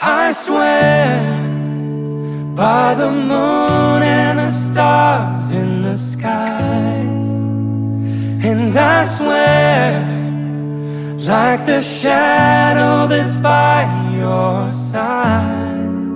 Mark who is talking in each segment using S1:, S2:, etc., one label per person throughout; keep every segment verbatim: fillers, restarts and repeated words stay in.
S1: I swear by the moon and the stars in the skies, and I swear like the shadow that's by your side.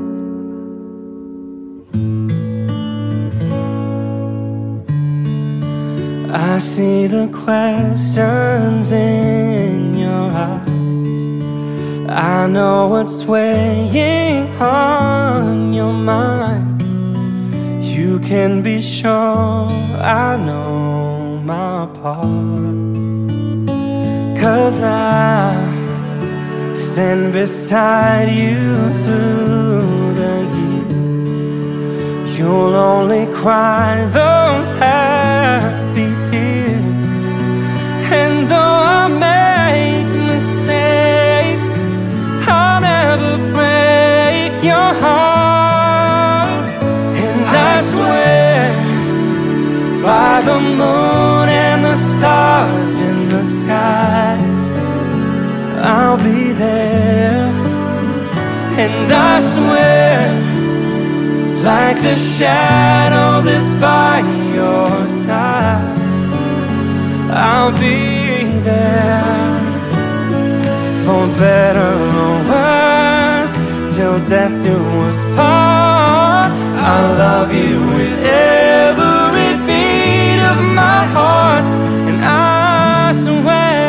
S1: I see the questions in your eyes. I know what's weighing on your mind. You can be sure I know my part, 'cause I stand beside you through the years. You'll only cry those happy tears. And though I make mistakes, I'll never break your heart. And I swear by the moon and the stars in the sky, I'll be there. And I swear like the shadow that's by your side, I'll be there. For better or worse, till death do us part. I love you with every beat of my heart. And I swear,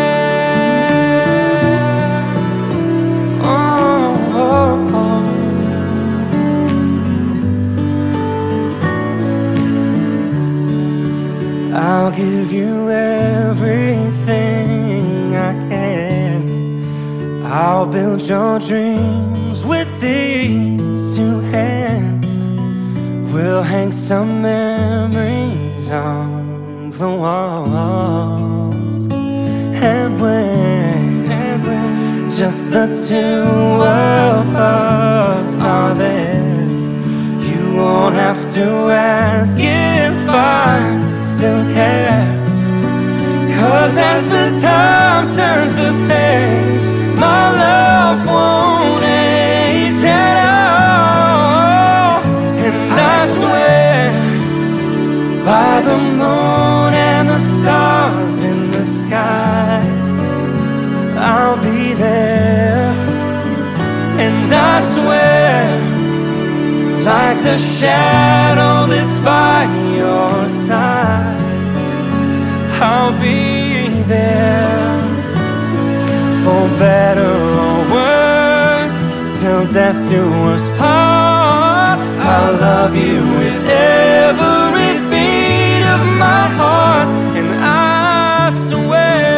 S1: oh, oh, oh. I'll give you everything I can. I'll build your dreams with these two hands. We'll hang some memories on the walls. And when, and when just the two of us are there, you won't have to ask if I still care. 'Cause as the time turns the page, my love won't age at all. And I swear by the moon and the stars in the skies, I'll be there. And I swear like the shadow that's by your side, I'll be there. For better or worse, till death do us part. I love you with every beat of my heart. And I swear,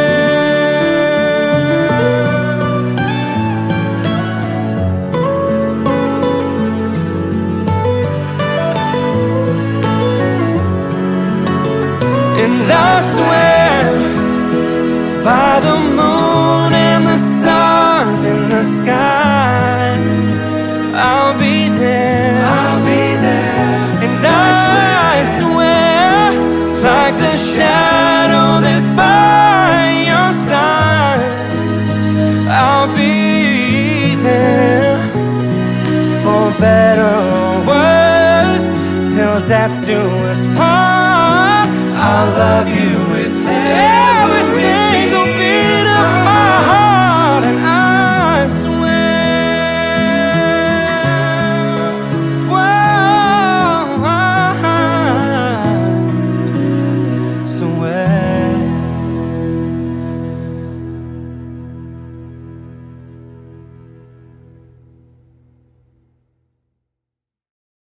S1: and I swear by the moon and the stars in the sky, I'll be there, I'll be there. And I swear like the shadow that's by your side, I'll be there. For better or worse, till death do us part. I love you